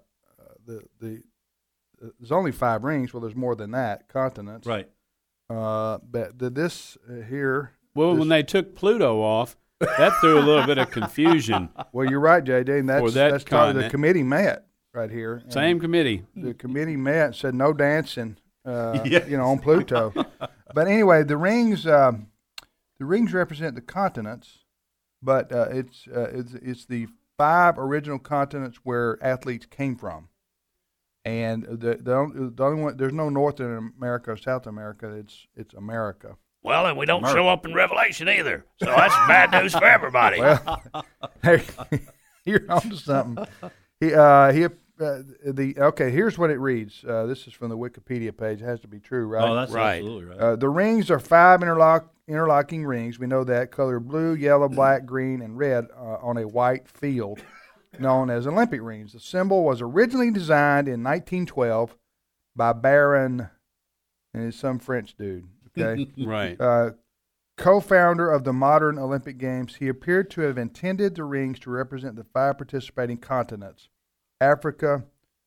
only 5 rings. Well, there's more than that. Continents. Right. But this here. Well, when they took Pluto off, that threw a little bit of confusion. Well, you're right, JJ. And that's the continent. committee met right here. Same committee. The committee met and said no dancing. On Pluto. But anyway, the rings represent the continents, but it's the 5 original continents where athletes came from, and the only one, there's no North America or South America. It's America. Well, and we don't show up in Revelation either, so that's bad news for everybody. Well, you're onto something. Here's what it reads. This is from the Wikipedia page. It has to be true, right? Oh, that's absolutely right. The rings are 5 interlocking rings. We know that, colored blue, yellow, black, green, and red on a white field, known as Olympic rings. The symbol was originally designed in 1912 by Baron, and it's some French dude. Okay, right. Co-founder of the modern Olympic Games, he appeared to have intended the rings to represent the 5 participating continents: Africa,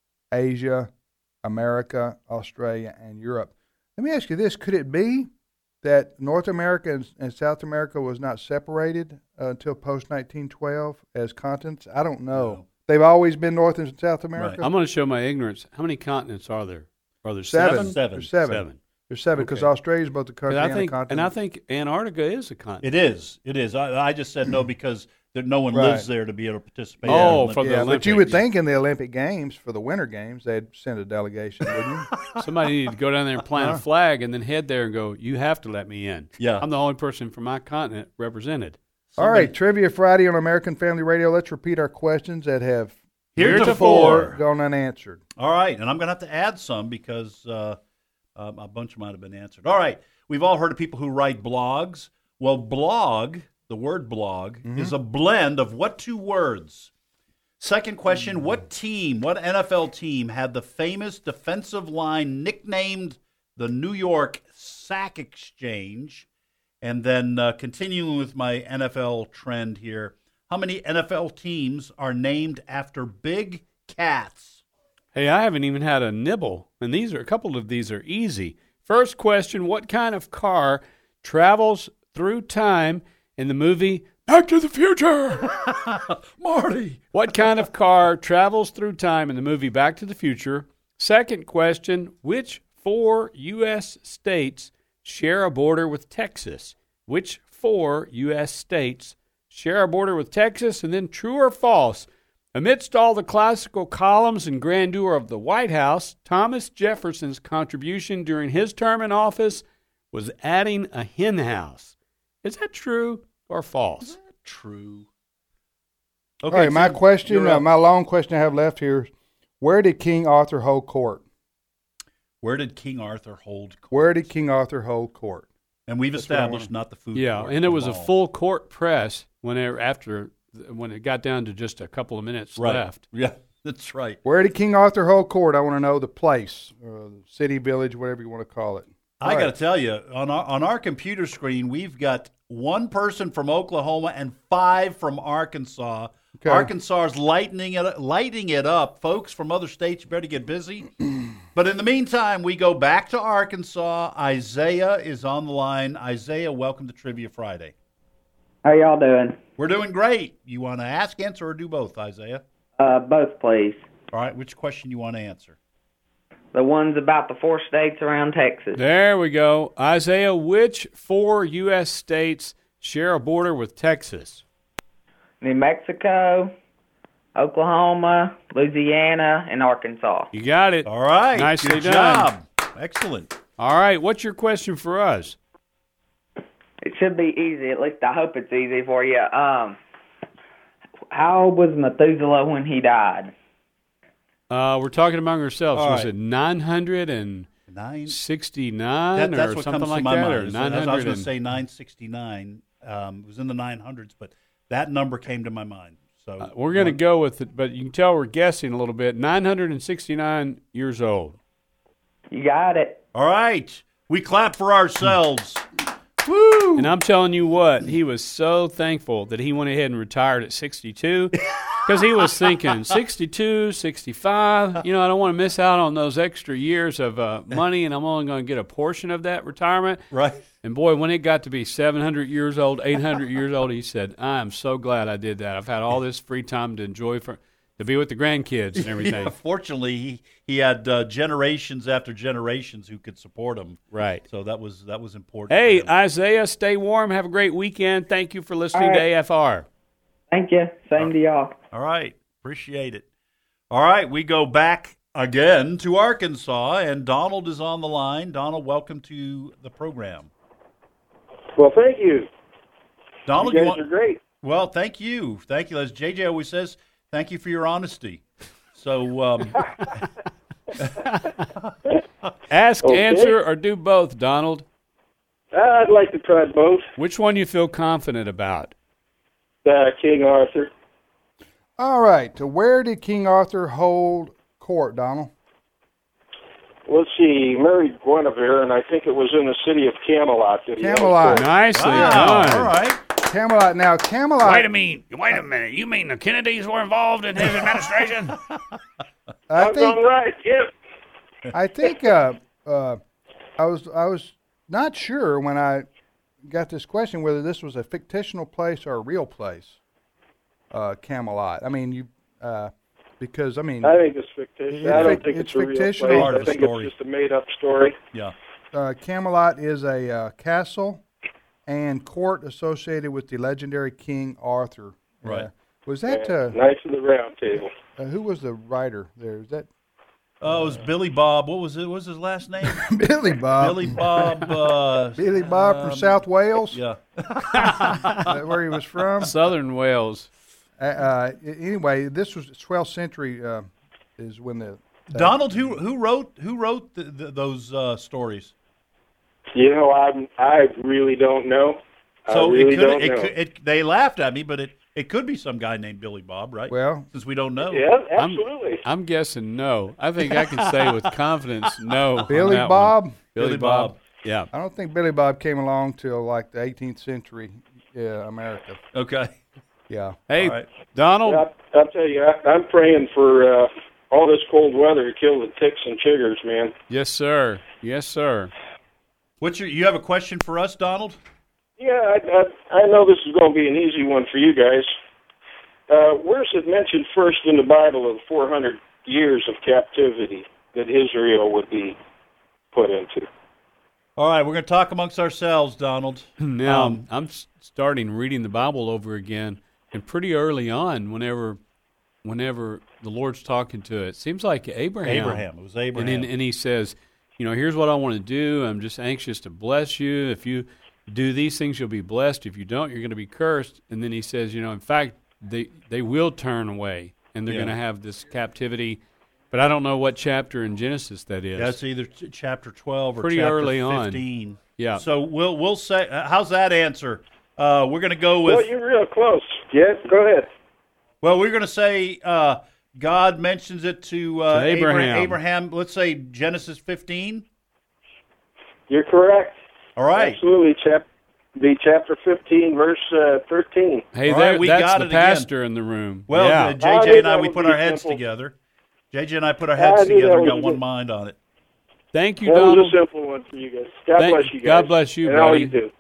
Asia, America, Australia, and Europe. Let me ask you this. Could it be that North America and South America was not separated until post-1912 as continents? I don't know. No. They've always been North and South America? Right. I'm going to show my ignorance. How many continents are there? Are there 7? Seven. There's 7. There's 7 because Australia is both a country and a continent. And I think Antarctica is a continent. It is. I just said no because no one lives there to be able to participate. For the Olympics. But you would think in the Olympic Games, for the Winter Games, they'd send a delegation, wouldn't you? Somebody needed to go down there and plant a flag and then head there and go, you have to let me in. Yeah. I'm the only person from my continent represented. All right, Trivia Friday on American Family Radio. Let's repeat our questions that have heretofore gone unanswered. All right, and I'm going to have to add some because a bunch might have been answered. All right, we've all heard of people who write blogs. Well, blog, the word blog, is a blend of what 2 words? Second question, what NFL team had the famous defensive line nicknamed the New York Sack Exchange? And then continuing with my NFL trend here, how many NFL teams are named after big cats? Hey, I haven't even had a nibble, and a couple of these are easy. First question, what kind of car travels through time in the movie Back to the Future? Marty. What kind of car travels through time in the movie Back to the Future? Second question, which 4 U.S. states share a border with Texas? Which 4 U.S. states share a border with Texas? And then true or false? Amidst all the classical columns and grandeur of the White House, Thomas Jefferson's contribution during his term in office was adding a hen house. Is that true or false? True. Okay, all right, my question, my long question I have left here is, where did King Arthur hold court? Where did King Arthur hold court? Where did King Arthur hold court? And we've established not the food court. Yeah, and it was a full court press when it got down to just a couple of minutes left. Yeah, that's right. Where did King Arthur hold court? I want to know the place, city, village, whatever you want to call it. I got to tell you, on our computer screen, we've got 1 person from Oklahoma and 5 from Arkansas. Okay. Arkansas is lighting it up. Folks from other states, you better get busy. But in the meantime, we go back to Arkansas. Isaiah is on the line. Isaiah, welcome to Trivia Friday. How y'all doing? We're doing great. You want to ask, answer, or do both, Isaiah? Both, please. All right, which question you want to answer? The ones about the 4 states around Texas. There we go. Isaiah, which 4 U.S. states share a border with Texas? New Mexico, Oklahoma, Louisiana, and Arkansas. You got it. All right. Nicely Good done. job. Excellent. All right. What's your question for us? It should be easy. At least I hope it's easy for you. How old was Methuselah when he died? We're talking among ourselves. All Was right. it 969 That's or what something comes like to my that? mind. Or I was 900 going to and- say 969. It was in the 900s, but that number came to my mind. So we're going to go with it, but you can tell we're guessing a little bit. 969 years old. You got it. All right. We clap for ourselves. Woo! And I'm telling you what, he was so thankful that he went ahead and retired at 62 because he was thinking 62, 65, I don't want to miss out on those extra years of money, and I'm only going to get a portion of that retirement. Right. And boy, when it got to be 700 years old, 800 years old, he said, I am so glad I did that. I've had all this free time to enjoy, to be with the grandkids and everything. Yeah, fortunately, he had generations after generations who could support him. Right. So that was important. Hey, Isaiah, stay warm. Have a great weekend. Thank you for listening to AFR. Thank you. Same to y'all. All right. Appreciate it. All right. We go back again to Arkansas, and Donald is on the line. Donald, welcome to the program. Well, thank you. Donald, you guys are great. Well, thank you. Thank you. As JJ always says, thank you for your honesty. So, ask, Okay. answer, or do both, Donald. I'd like to try both. Which one you feel confident about? King Arthur. All right. So where did King Arthur hold court, Donald? Let's see. He married Guinevere, and I think it was in the city of Camelot. that he held Camelot. court. Nicely done. All right. Camelot. Now, Camelot. Wait a minute. You mean the Kennedys were involved in his administration? I think. Right. Yep. I think. I was not sure when I got this question whether this was a fictional place or a real place. Camelot. I mean, because I mean. I think it's fictitious. I don't think it's a real place. fictional. I think it's just a made-up story. Yeah. Camelot is a castle and court associated with the legendary King Arthur. Right. Was that Knights of the Round Table? who was the writer there? Is that Oh, it was Billy Bob. What was it? What was his last name? Billy Bob? Billy Bob. Billy Bob from South Wales. Yeah. Is that where he was from? Southern Wales. Anyway, this was 12th century. Is when the Donald, who wrote those stories? I really don't know. So I really don't know. they laughed at me, but it could be some guy named Billy Bob, right? Well, since we don't know. Yeah, absolutely. I'm guessing no. I think I can say with confidence no. Billy on that Bob. one. Billy Bob. Yeah. I don't think Billy Bob came along till like the 18th century America. Okay. Yeah. Hey, All right. Donald. Yeah, I'll tell you, I'm praying for all this cold weather to kill the ticks and chiggers, man. Yes, sir. Yes, sir. You have a question for us, Donald? Yeah, I know this is going to be an easy one for you guys. Where's it mentioned first in the Bible of 400 years of captivity that Israel would be put into? All right, we're going to talk amongst ourselves, Donald. Now, I'm starting reading the Bible over again, and pretty early on, whenever the Lord's talking to it seems like Abraham. It was Abraham. And he says, here's what I want to do. I'm just anxious to bless you. If you do these things, you'll be blessed. If you don't, you're going to be cursed. And then he says, in fact, they will turn away, and they're going to have this captivity. But I don't know what chapter in Genesis that is. That's either chapter 12 or pretty chapter early 15. on. Yeah. So we'll say, how's that answer? We're going to go with. Well, you're real close. Yes, go ahead. Well, we're going to say God mentions it to Abraham. Abraham. Let's say Genesis 15. You're correct. All right. Absolutely. Chapter 15, verse 13. Hey, All right, we that's got the it pastor in the room. Well, yeah. JJ and I, we put our heads together. JJ and I put our heads together and got one mind on it. Thank you, That Donald. was a simple one for you guys. God bless you guys. God bless you, and buddy. all you do.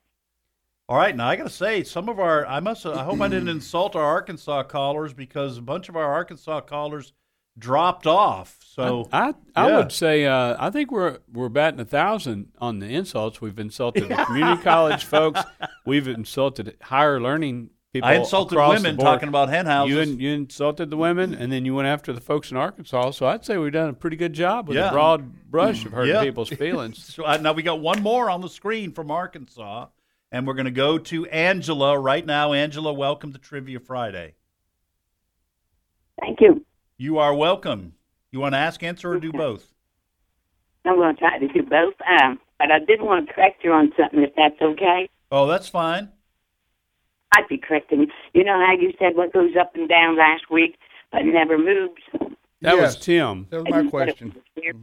All right, now I got to say, some of our I hope I didn't insult our Arkansas callers because a bunch of our Arkansas callers dropped off. So I would say I think we're batting 1,000 on the insults. We've insulted the community college folks. We've insulted higher learning people I insulted across women the board. talking about hen houses. You insulted the women, and then you went after the folks in Arkansas. So I'd say we've done a pretty good job with a broad brush of hurting people's feelings. So, now we got one more on the screen from Arkansas, and we're going to go to Angela right now. Angela, welcome to Trivia Friday. Thank you. You are welcome. You want to ask, answer, or do both? I'm going to try to do both. But I did want to correct you on something, if that's okay. Oh, that's fine. I'd be correcting you. You know how you said what goes up and down last week, but never moves? That was Tim. That was my question.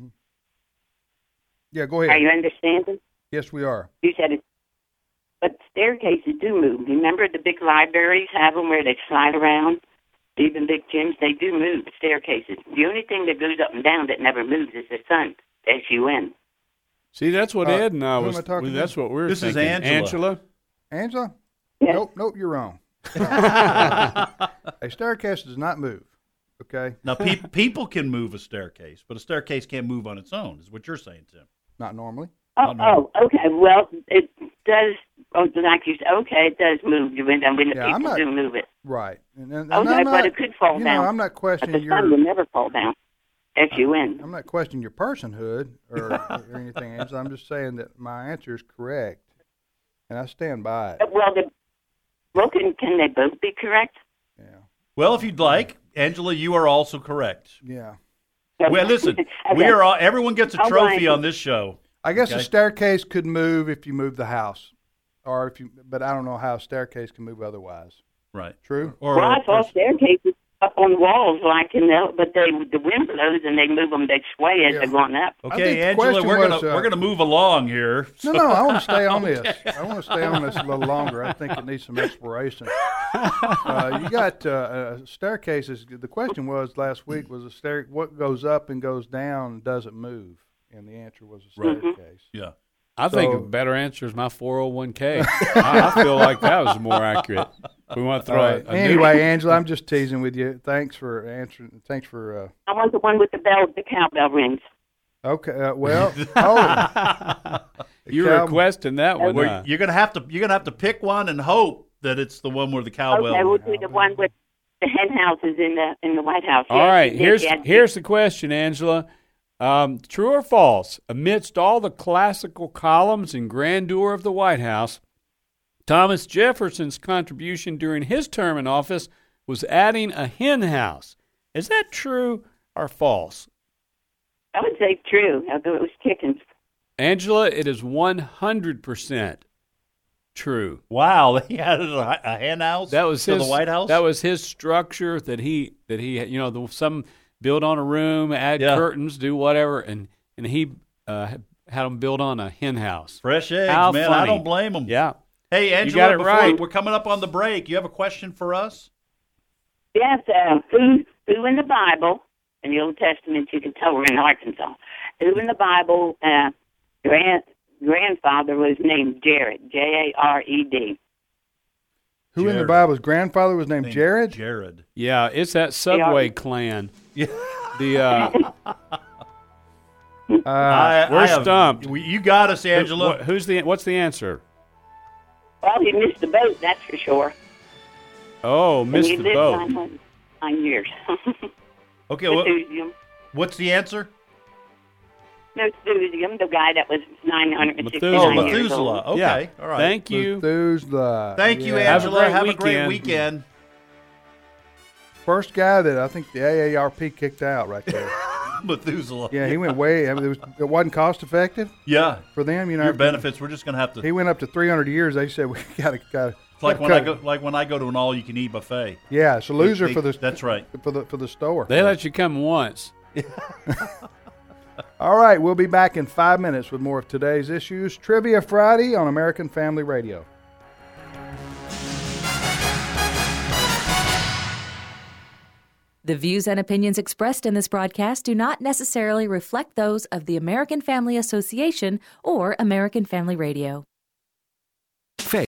Yeah, go ahead. Are you understanding? Yes, we are. You said it. But staircases do move. Remember the big libraries have them where they slide around? Even big gyms, they do move, staircases. The only thing that goes up and down that never moves is the sun, S-U-N. See, that's what Ed and I who am was. I talking to? That's what we're This is thinking. Angela. Angela? Yes. Nope, you're wrong. A staircase does not move. Okay. Now, people can move a staircase, but a staircase can't move on its own, is what you're saying, Tim. Not normally. Oh, okay. Well, it does. Oh, like you said, okay, it does move when the people do move it. Right. And Okay, I'm but not, it could fall down. I'm not questioning but the sun will never fall down. S-U-N. I'm not questioning your personhood or anything, Angela. I'm just saying that my answer is correct, and I stand by it. Well, can they both be correct? Well, if you'd like, Angela, you are also correct. Yeah. Well, listen, we are all. Everyone gets a trophy on this show. I guess Okay? a staircase could move if you move the house, or if you. But I don't know how a staircase can move otherwise. Right. True. Well, I saw staircases up on the walls, but the wind blows and they move them. They sway as they're going up. Okay, Angela, we're gonna move along here. No, I want to stay on this. I want to stay on this a little longer. I think it needs some exploration. You got staircases. The question was last week was what goes up and goes down and doesn't move, and the answer was a staircase. Yeah. I think a better answer is my 401k. I feel like that was more accurate. We want to throw a anyway, Angela, I'm just teasing with you. Thanks for answering. Thanks for. I want the one with the cowbell rings. Okay. Well, you're requesting that one. Well, you're gonna have to pick one and hope that it's the one where the cowbell. Okay, we'll do the one with the hen houses in the White House. All right. Here's the question, Angela. True or false? Amidst all the classical columns and grandeur of the White House, Thomas Jefferson's contribution during his term in office was adding a hen house. Is that true or false? I would say true, although it was chickens. Angela, it is 100% true. Wow, he added a hen house to the White House? That was his structure that he some build on a room, add curtains, do whatever, and he had them build on a hen house. Fresh eggs, How man. funny. I don't blame them. Yeah. Hey, Angela, you got it before right. We're coming up on the break. You have a question for us? Yes, who in the Bible, in the Old Testament, you can tell we're in Arkansas, who in the Bible, grandfather was named Jared, Jared. Who in the Bible's grandfather was named Jared? Jared. Yeah, it's that Subway clan. Yeah. We're stumped. You got us, Angela. What's the answer? Well, he missed the boat, that's for sure. Oh, missed and the boat. He lived 9 years. Okay, what's the answer? Methuselah, the guy that was 969 years old. Methuselah. Okay, Yeah. all right. Thank you. Methuselah. Thank you, Yeah. Angela. Have a great weekend. First guy that I think the AARP kicked out right there. Methuselah. Yeah, he went way. I mean, it wasn't cost effective. Yeah, for them, your benefits. We're just going to have to. He went up to 300 years. They said we got to. It's like when I go to an all-you-can-eat buffet. Yeah, it's a loser for the. That's right. For the store. They let you come once. All right, we'll be back in 5 minutes with more of today's issues. Trivia Friday on American Family Radio. The views and opinions expressed in this broadcast do not necessarily reflect those of the American Family Association or American Family Radio.